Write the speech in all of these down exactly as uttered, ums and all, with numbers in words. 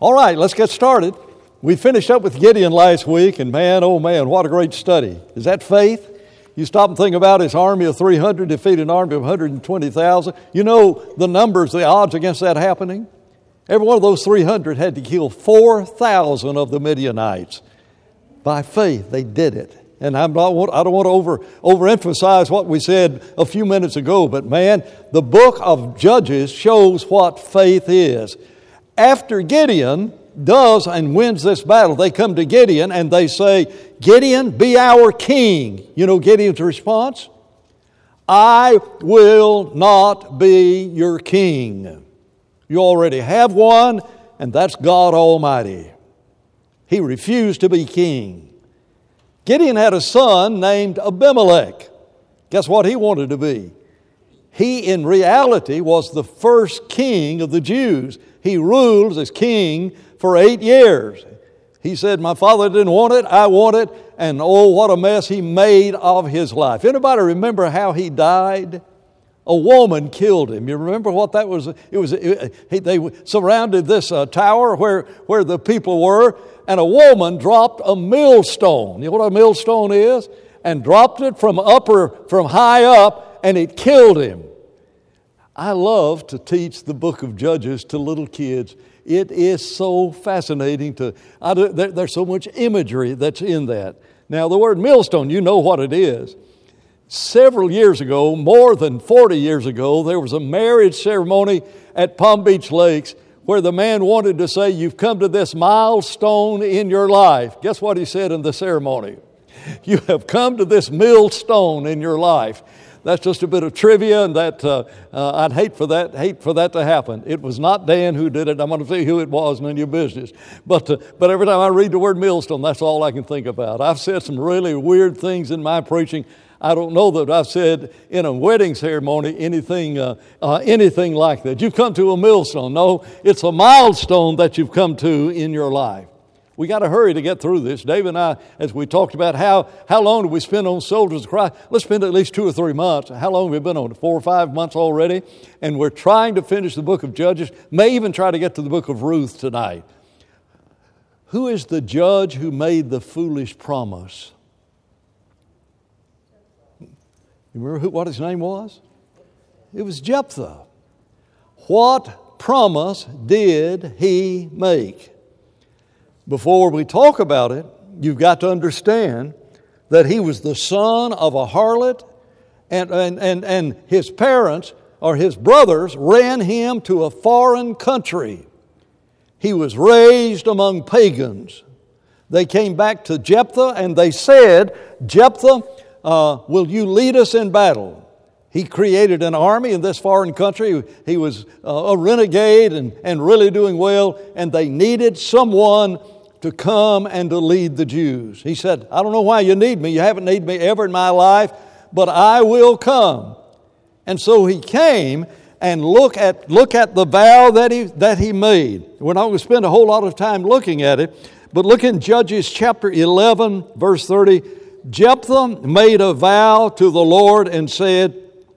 All right, let's get started. We finished up with Gideon last week, and man, oh man, what a great study. Is that faith? You stop and think about his army of three hundred, defeat an army of one hundred twenty thousand. You know the numbers, the odds against that happening? Every one of those three hundred had to kill four thousand of the Midianites. By faith, they did it. And I'm not, I don't want to over, overemphasize what we said a few minutes ago, but man, the book of Judges shows what faith is. After Gideon does and wins this battle, they come to Gideon and they say, Gideon, be our king. You know Gideon's response? I will not be your king. You already have one, and that's God Almighty. He refused to be king. Gideon had a son named Abimelech. Guess what he wanted to be? He, in reality, was the first king of the Jews. He ruled as king for eight years. He said, my father didn't want it, I want it, and oh, what a mess he made of his life. Anybody remember how he died? A woman killed him. You remember what that was? It was. It, they surrounded this uh, tower where, where the people were, and a woman dropped a millstone. You know what a millstone is? And dropped it from upper, from high up, and it killed him. I love to teach the book of Judges to little kids. It is so fascinating to, I, there, there's so much imagery that's in that. Now the word millstone, you know what it is. Several years ago, more than forty years ago, there was a marriage ceremony at Palm Beach Lakes where the man wanted to say, you've come to this milestone in your life. Guess what he said in the ceremony? You have come to this millstone in your life. That's just a bit of trivia, and that uh, uh, I'd hate for that hate for that to happen. It was not Dan who did it. I'm going to tell you who it was, none of your business. But uh, but every time I read the word millstone, that's all I can think about. I've said some really weird things in my preaching. I don't know that I've said in a wedding ceremony anything uh, uh, anything like that. You've come to a millstone. No, it's a milestone that you've come to in your life. We got to hurry to get through this. Dave and I, as we talked about how, how long do we spend on Soldiers of Christ? Let's spend at least two or three months. How long have we been on it? Four or five months already? And we're trying to finish the book of Judges. May even try to get to the book of Ruth tonight. Who is the judge who made the foolish promise? You remember who, what his name was? It was Jephthah. What promise did he make? Before we talk about it, you've got to understand that he was the son of a harlot, and, and, and, and his parents or his brothers ran him to a foreign country. He was raised among pagans. They came back to Jephthah and they said, Jephthah, uh, will you lead us in battle? He created an army in this foreign country. He was a renegade and, and really doing well, and they needed someone to come and to lead the Jews. He said, I don't know why you need me. You haven't needed me ever in my life, but I will come. And so he came, and look at look at the vow that he that he made. We're not going to spend a whole lot of time looking at it, but look in Judges chapter eleven, verse thirty. Jephthah made a vow to the Lord and said,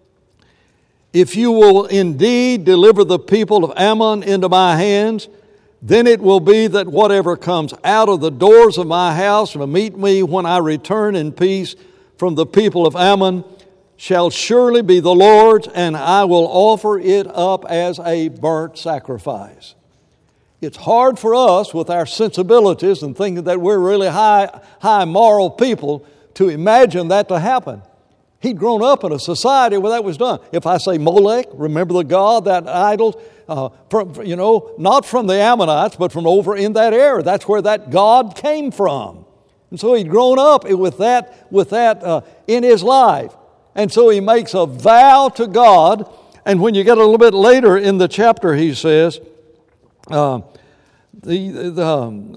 if you will indeed deliver the people of Ammon into my hands, then it will be that whatever comes out of the doors of my house to meet me when I return in peace from the people of Ammon shall surely be the Lord's, and I will offer it up as a burnt sacrifice. It's hard for us with our sensibilities and thinking that we're really high, high moral people to imagine that to happen. He'd grown up in a society where that was done. If I say Molech, remember the god, that idol, uh, from, you know, not from the Ammonites, but from over in that area. That's where that god came from. And so he'd grown up with that, with that uh, in his life. And so he makes a vow to God. And when you get a little bit later in the chapter, he says, uh, the, the, um,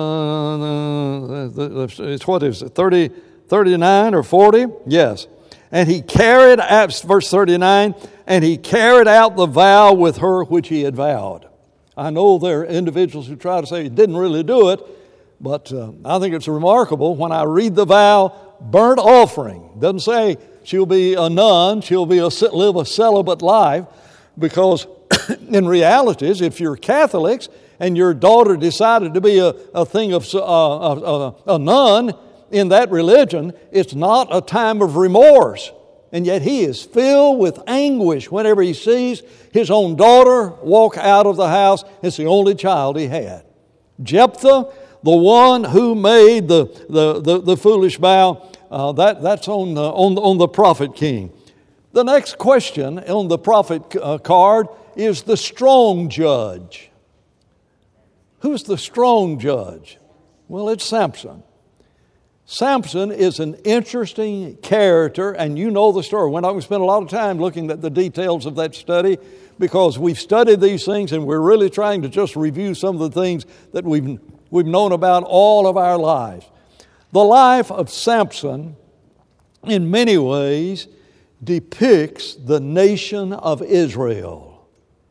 uh, the, the it's what is it, thirty, thirty-nine or forty? Yes. And he carried out, verse thirty-nine, and he carried out the vow with her which he had vowed. I know there are individuals who try to say he didn't really do it, but uh, I think it's remarkable when I read the vow, burnt offering. It doesn't say she'll be a nun, she'll be a, live a celibate life, because in realities, if you're Catholics and your daughter decided to be a, a thing of uh, a, a, a nun in that religion, it's not a time of remorse. And yet he is filled with anguish whenever he sees his own daughter walk out of the house. It's the only child he had. Jephthah, the one who made the, the, the, the foolish vow, uh, that, that's on the, on, the, on the prophet king. The next question on the prophet uh, card is the strong judge. Who's the strong judge? Well, it's Samson. Samson is an interesting character, and you know the story. We're not going to spend a lot of time looking at the details of that study because we've studied these things and we're really trying to just review some of the things that we've, we've known about all of our lives. The life of Samson, in many ways, depicts the nation of Israel.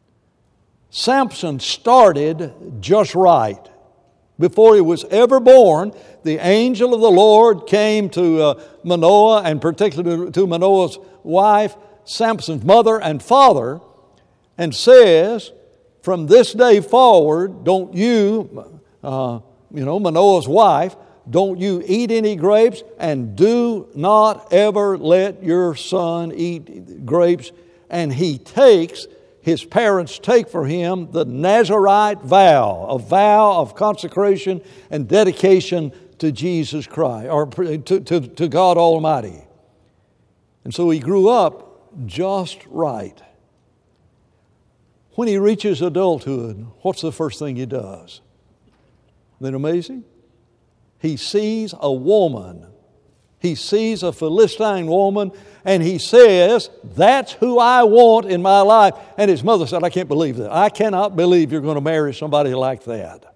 Samson started just right. Before he was ever born, the angel of the Lord came to uh, Manoah, and particularly to Manoah's wife, Samson's mother and father, and says, from this day forward, don't you, uh, you know, Manoah's wife, don't you eat any grapes, and do not ever let your son eat grapes. And he takes His parents take for him the Nazirite vow, a vow of consecration and dedication to Jesus Christ, or to, to, to God Almighty. And so he grew up just right. When he reaches adulthood, what's the first thing he does? Isn't that amazing? He sees a woman. He sees a Philistine woman, and he says, that's who I want in my life. And his mother said, I can't believe that. I cannot believe you're going to marry somebody like that.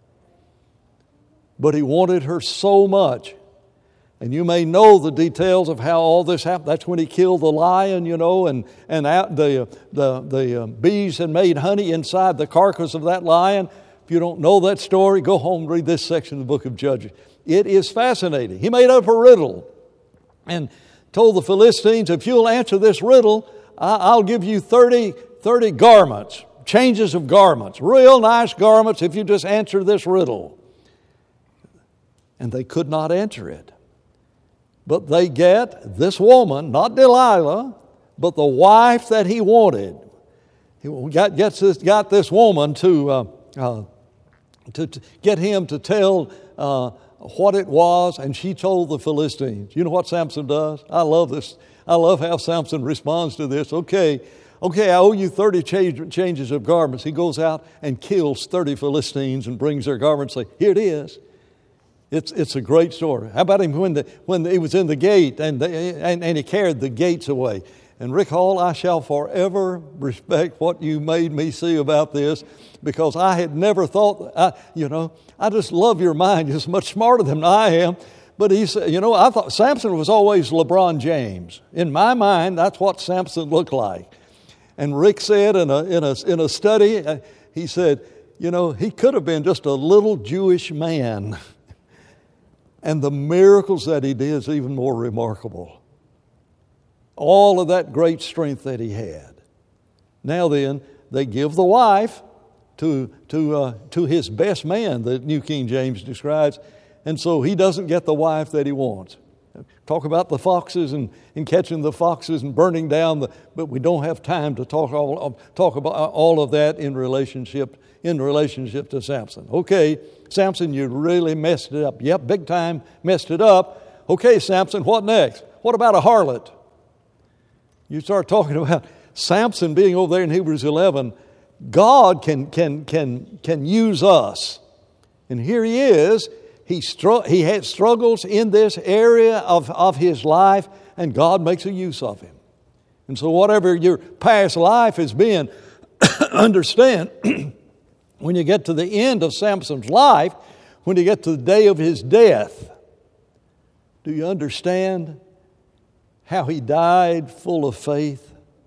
But he wanted her so much. And you may know the details of how all this happened. That's when he killed the lion, you know, and, and out the, the, the bees had made honey inside the carcass of that lion. If you don't know that story, go home and read this section of the book of Judges. It is fascinating. He made up a riddle and told the Philistines, if you'll answer this riddle, I'll give you thirty, thirty garments, changes of garments, real nice garments if you just answer this riddle. And they could not answer it. But they get this woman, not Delilah, but the wife that he wanted. He got, gets this, got this woman to, uh, uh, to, to get him to tell uh, what it was, and she told the Philistines. You know what Samson does? I love this. I love how Samson responds to this. Okay, okay, I owe you thirty change, changes of garments. He goes out and kills thirty Philistines and brings their garments and says, here it is. It's, it's a great story. How about him when, the, when he was in the gate and, they, and, and he carried the gates away? And Rick Hall, I shall forever respect what you made me see about this, because I had never thought, I, you know, I just love your mind. You're much smarter than I am. But he said, you know, I thought Samson was always LeBron James. In my mind, that's what Samson looked like. And Rick said in a, in a, in a study, he said, you know, he could have been just a little Jewish man. And the miracles that he did is even more remarkable. All of that great strength that he had. Now then, they give the wife to, to, uh, to his best man, the New King James describes, and so he doesn't get the wife that he wants. Talk about the foxes and, and catching the foxes and burning down the, but we don't have time to talk all talk about all of that in relationship in relationship to Samson. Okay, Samson, you really messed it up. Yep, big time messed it up. Okay, Samson, what next? What about a harlot? You start talking about Samson being over there in Hebrews eleven. God can can can can use us, and here he is. He str- he had struggles in this area of, of his life, and God makes a use of him. And so whatever your past life has been, understand, when you get to the end of Samson's life, when you get to the day of his death, do you understand how he died full of faith?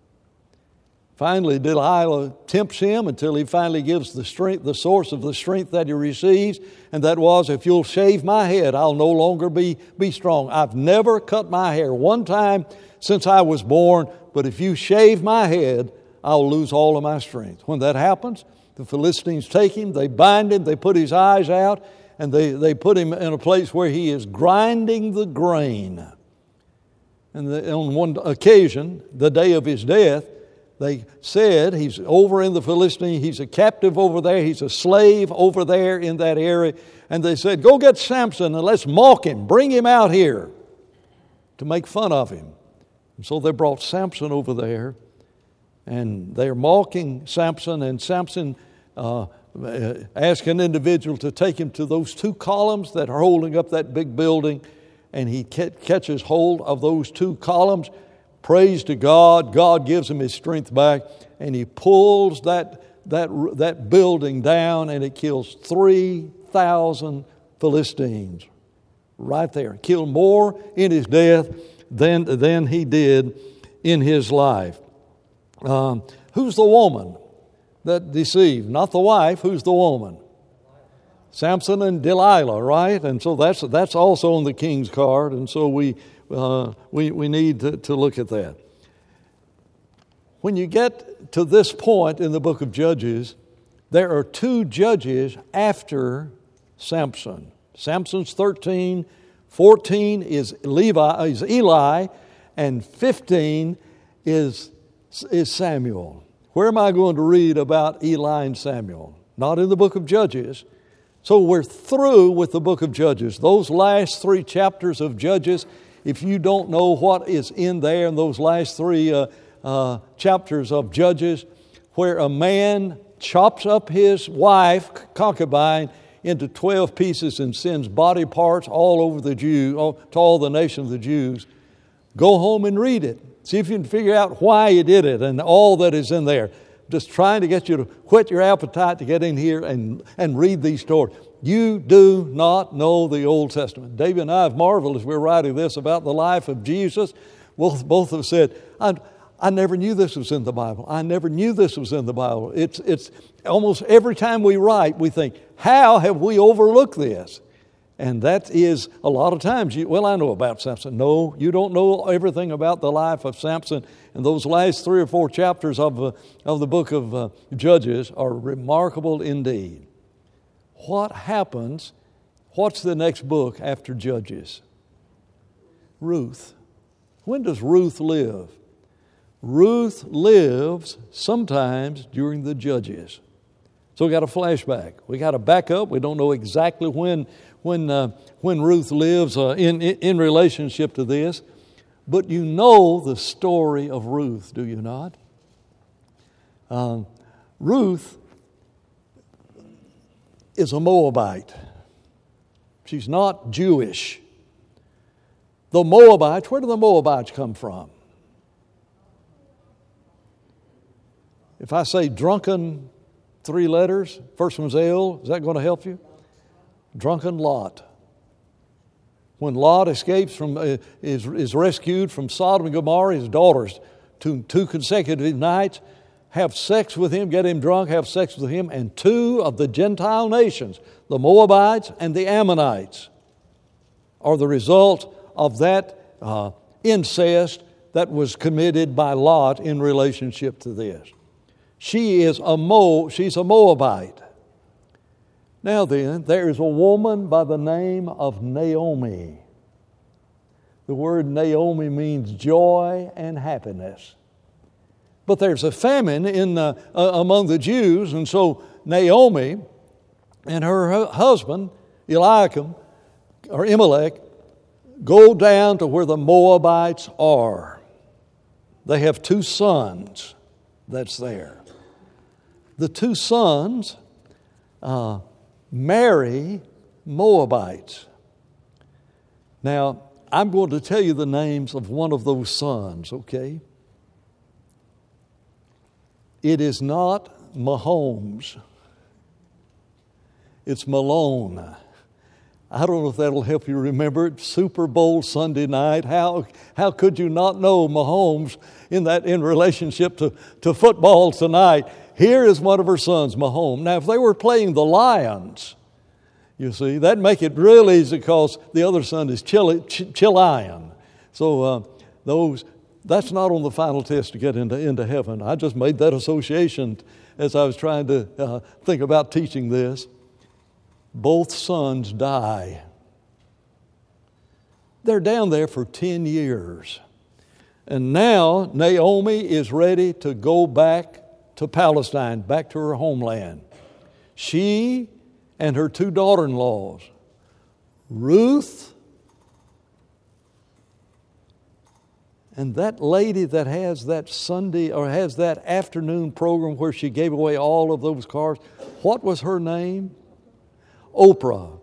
Finally, Delilah tempts him until he finally gives the strength, the source of the strength that he receives. And that was, if you'll shave my head, I'll no longer be, be strong. I've never cut my hair one time since I was born, but if you shave my head, I'll lose all of my strength. When that happens, The Philistines take him, they bind him, they put his eyes out, and they, they put him in a place where he is grinding the grain. And the, on one occasion, the day of his death, they said he's over in the Philistine, he's a captive over there, he's a slave over there in that area. And they said, go get Samson and let's mock him, bring him out here to make fun of him. And so they brought Samson over there, and they're mocking Samson, and Samson uh, asked an individual to take him to those two columns that are holding up that big building, and he catches hold of those two columns. Praise to God. God gives him his strength back, and he pulls that, that, that building down, and it kills three thousand Philistines right there. Killed more in his death than, than he did in his life. Um, who's the woman that deceived? Not the wife. Who's the woman? Samson and Delilah, right? And so that's that's also on the king's card, and so we uh, we we need to, to look at that. When you get to this point in the book of Judges, there are two judges after Samson. Samson's thirteen, fourteen is Levi, is Eli, and fifteen is is Samuel. Where am I going to read about Eli and Samuel? Not in the book of Judges. So we're through with the book of Judges. Those last three chapters of Judges, if you don't know what is in there in those last three uh, uh, chapters of Judges, where a man chops up his wife, concubine, into twelve pieces and sends body parts all over the Jew, to all the nation of the Jews. Go home and read it. See if you can figure out why he did it and all that is in there. Just trying to get you to whet your appetite to get in here and, and read these stories. You do not know the Old Testament. David and I have marveled as we're writing this about the life of Jesus. Both, both have said, I, I never knew this was in the Bible. I never knew this was in the Bible. It's, it's almost every time we write, we think, how have we overlooked this? And that is a lot of times, you, well, I know about Samson. No, you don't know everything about the life of Samson. And those last three or four chapters of, uh, of the book of uh, Judges are remarkable indeed. What happens? What's the next book after Judges? Ruth. When does Ruth live? Ruth lives sometimes during the Judges. So we got a flashback. We got to back up. We don't know exactly when when uh, when Ruth lives uh, in, in in relationship to this, but you know the story of Ruth, do you not? Uh, Ruth is a Moabite. She's not Jewish. The Moabites, where do the Moabites come from? If I say drunken, three letters, first one's L, is that going to help you? Drunken Lot. When Lot escapes from, uh, is, is rescued from Sodom and Gomorrah, his daughters, two, two consecutive nights, have sex with him, get him drunk, have sex with him, and two of the Gentile nations, the Moabites and the Ammonites, are the result of that uh, incest that was committed by Lot in relationship to this. She is a Mo, she's a Moabite. Now then, there is a woman by the name of Naomi. The word Naomi means joy and happiness. But there's a famine in uh, uh, among the Jews, and so Naomi and her husband, Eliakim, or Elimelech, go down to where the Moabites are. They have two sons that's there. The two sons uh, marry Moabites. Now, I'm going to tell you the names of one of those sons, okay? It is not Mahomes. It's Malone. I don't know if that'll help you remember it. Super Bowl Sunday night. How how could you not know Mahomes in that in relationship to, to football tonight? Here is one of her sons, Mahomes. Now, if they were playing the Lions, you see, that'd make it real easy because the other son is Chili, Ch- Chilion. So uh, those that's not on the final test to get into, into heaven. I just made that association as I was trying to uh, think about teaching this. Both sons die. They're down there for ten years. And now Naomi is ready to go back to Palestine, back to her homeland. She and her two daughter-in-laws, Ruth and that lady that has that Sunday or has that afternoon program where she gave away all of those cars, what was her name? Oprah.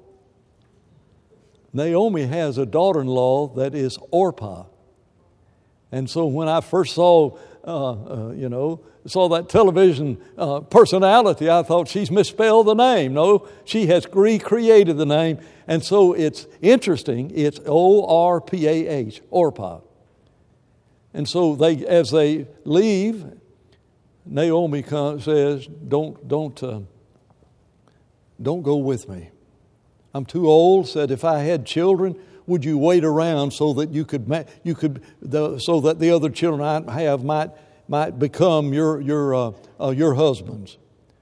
Naomi has a daughter-in-law that is Orpah. And so when I first saw, uh, uh, you know, saw that television uh, personality, I thought she's misspelled the name. No, she has recreated the name. And so it's interesting. It's O R P A H, Orpah. And so they, as they leave, Naomi comes, says, "Don't, don't, uh, don't go with me. I'm too old." Said, "If I had children, would you wait around so that you could, you could, the, so that the other children I have might, might become your, your, uh, uh, your husbands?"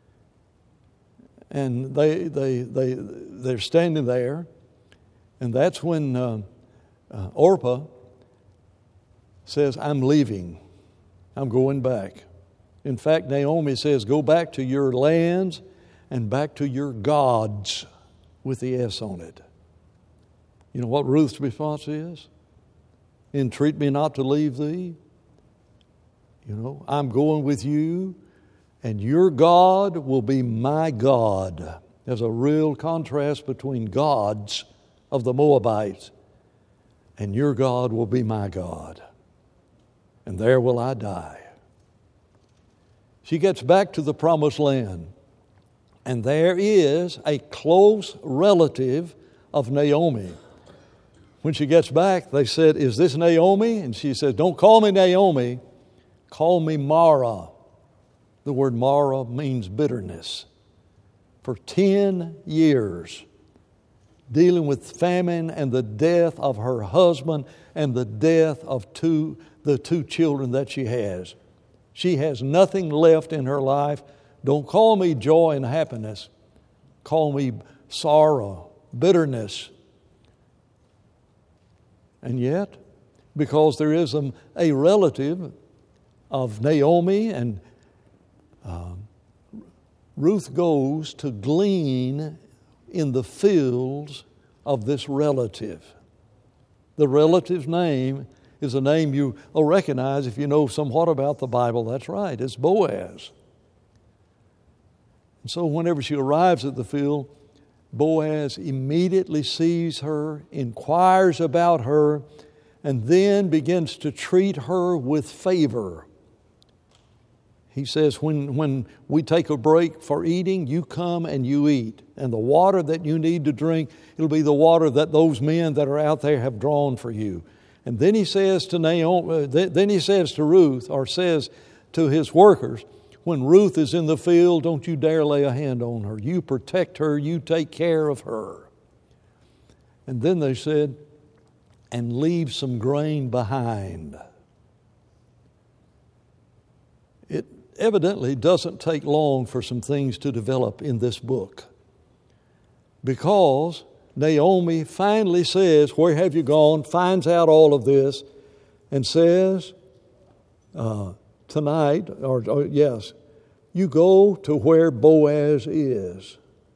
And they, they, they, they're standing there, and that's when uh, uh, Orpah says, "I'm leaving. I'm going back." In fact, Naomi says, "Go back to your lands and back to your gods," with the S on it. You know what Ruth's response is? "Entreat me not to leave thee." You know, I'm going with you, and your God will be my God. There's a real contrast between gods of the Moabites, and your God will be my God. And there will I die. She gets back to the promised land, and there is a close relative of Naomi. When she gets back, they said, "Is this Naomi?" And she says, "Don't call me Naomi, call me Mara." The word Mara means bitterness. For ten years, dealing with famine and the death of her husband and the death of two the two children that she has. She has nothing left in her life. Don't call me joy and happiness. Call me sorrow, bitterness. And yet, because there is a, a relative of Naomi, and uh, Ruth goes to glean in the fields of this relative. The relative's name is a name you will recognize if you know somewhat about the Bible. That's right, it's Boaz. And so whenever she arrives at the field, Boaz immediately sees her, inquires about her, and then begins to treat her with favor. He says, when, when we take a break for eating, you come and you eat. And the water that you need to drink, it'll be the water that those men that are out there have drawn for you. And then he says to Naomi, then he says to Ruth, or says to his workers, when Ruth is in the field, don't you dare lay a hand on her. You protect her, you take care of her. And then they said, and leave some grain behind. It evidently doesn't take long for some things to develop in this book, because Naomi finally says, "Where have you gone?" finds out all of this and says, uh, tonight, or, or yes, you go to where Boaz is.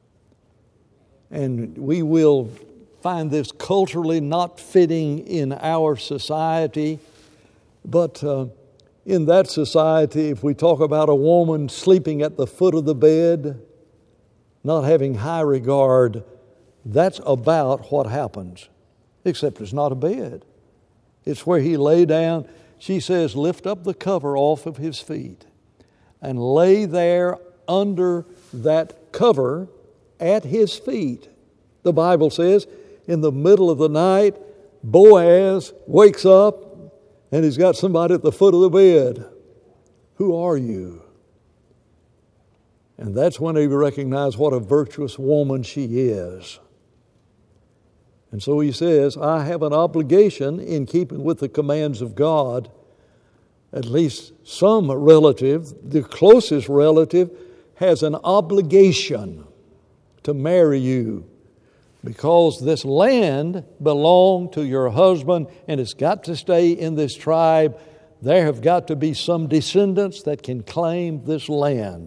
And we will find this culturally not fitting in our society, but uh, in that society, if we talk about a woman sleeping at the foot of the bed, not having high regard, that's about what happens. Except it's not a bed. It's where he lay down. She says, lift up the cover off of his feet and lay there under that cover at his feet. The Bible says, in the middle of the night, Boaz wakes up and he's got somebody at the foot of the bed. Who are you? And that's when he recognized what a virtuous woman she is. And so he says, I have an obligation in keeping with the commands of God at least some relative, the closest relative, has an obligation to marry you because this land belonged to your husband and it's got to stay in this tribe. There have got to be some descendants that can claim this land.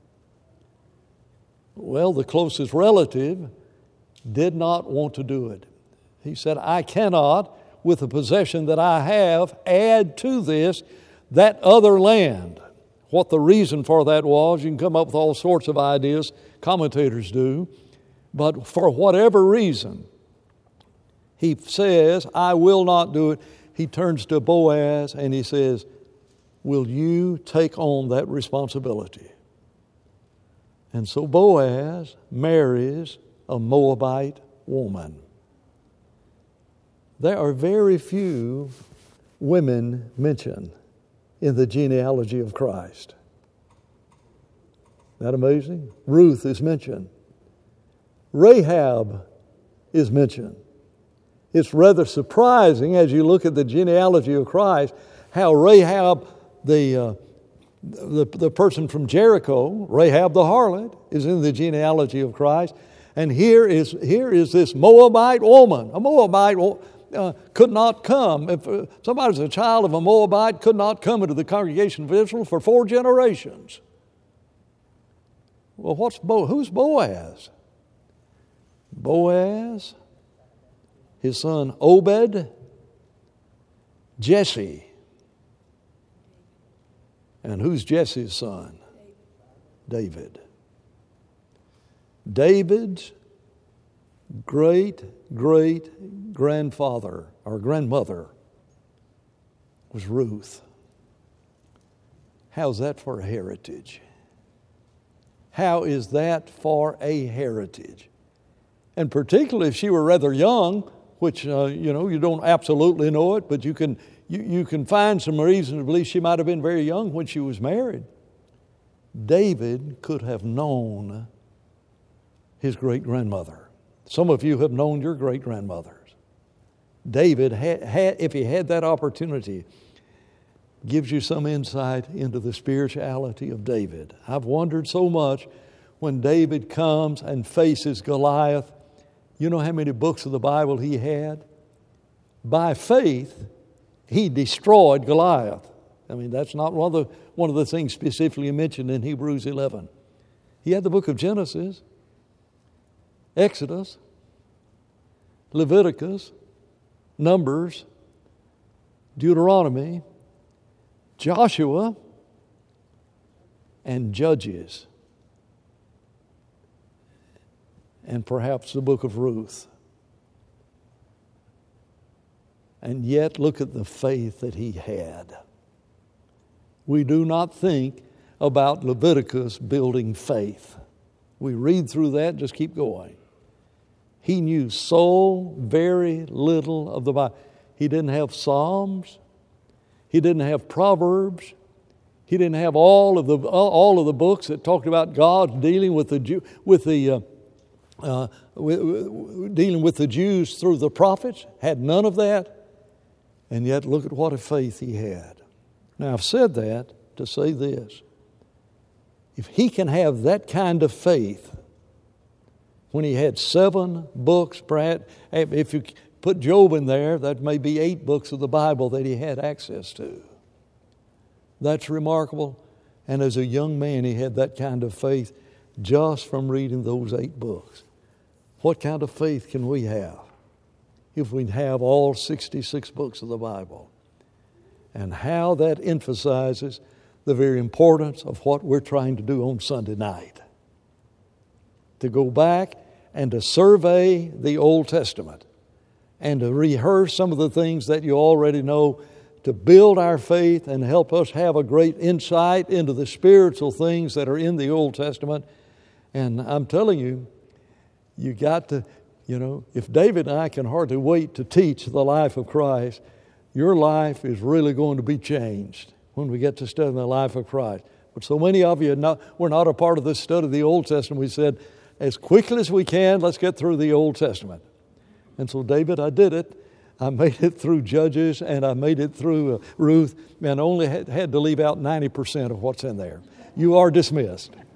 Well, the closest relative did not want to do it. He said, I cannot, with the possession that I have, add to this that other land. What the reason for that was, you can come up with all sorts of ideas, commentators do, but for whatever reason, he says, I will not do it. He turns to Boaz and he says, will you take on that responsibility? And so Boaz marries a Moabite woman. There are very few women mentioned in the genealogy of Christ. Isn't that amazing? Ruth is mentioned. Rahab is mentioned. It's rather surprising as you look at the genealogy of Christ how Rahab, the, uh, the, the person from Jericho, Rahab the harlot, is in the genealogy of Christ. And here is, here is this Moabite woman. A Moabite uh, could not come. If uh, somebody's a child of a Moabite, could not come into the congregation of Israel for four generations. Well, what's Bo- who's Boaz? Boaz, his son Obed, Jesse. And who's Jesse's son? David. David's great, great grandfather or grandmother was Ruth. How's that for a heritage? How is that for a heritage? And particularly if she were rather young, which, uh, you know, you don't absolutely know it, but you can, you, you can find some reason to believe she might have been very young when she was married. David could have known his great-grandmother. Some of you have known your great-grandmothers. David, had, had, if he had that opportunity, gives you some insight into the spirituality of David. I've wondered so much when David comes and faces Goliath. You know how many books of the Bible he had? By faith, he destroyed Goliath. I mean, that's not one of the, one of the things specifically mentioned in Hebrews eleven. He had the book of Genesis, Exodus, Leviticus, Numbers, Deuteronomy, Joshua, and Judges, and perhaps the book of Ruth. And yet, look at the faith that he had. We do not think about Leviticus building faith. We read through that, just keep going. He knew so very little of the Bible. He didn't have Psalms. He didn't have Proverbs. He didn't have all of the all of the books that talked about God dealing with the Jew, with the uh, uh, with, dealing with the Jews through the prophets. Had none of that. And yet, look at what a faith he had. Now, I've said that to say this. If he can have that kind of faith, when he had seven books, perhaps, if you put Job in there, that may be eight books of the Bible that he had access to. That's remarkable. And as a young man, he had that kind of faith just from reading those eight books. What kind of faith can we have if we have all sixty-six books of the Bible? And how that emphasizes the very importance of what we're trying to do on Sunday night. To go back and to survey the Old Testament and to rehearse some of the things that you already know, to build our faith and help us have a great insight into the spiritual things that are in the Old Testament. And I'm telling you, you got to, you know, if David and I can hardly wait to teach the life of Christ, your life is really going to be changed when we get to study the life of Christ. But so many of you, are not, we're not a part of this study of the Old Testament. We said, as quickly as we can, let's get through the Old Testament. And so, David, I did it. I made it through Judges, and I made it through uh, Ruth, and only had, had to leave out ninety percent of what's in there. You are dismissed.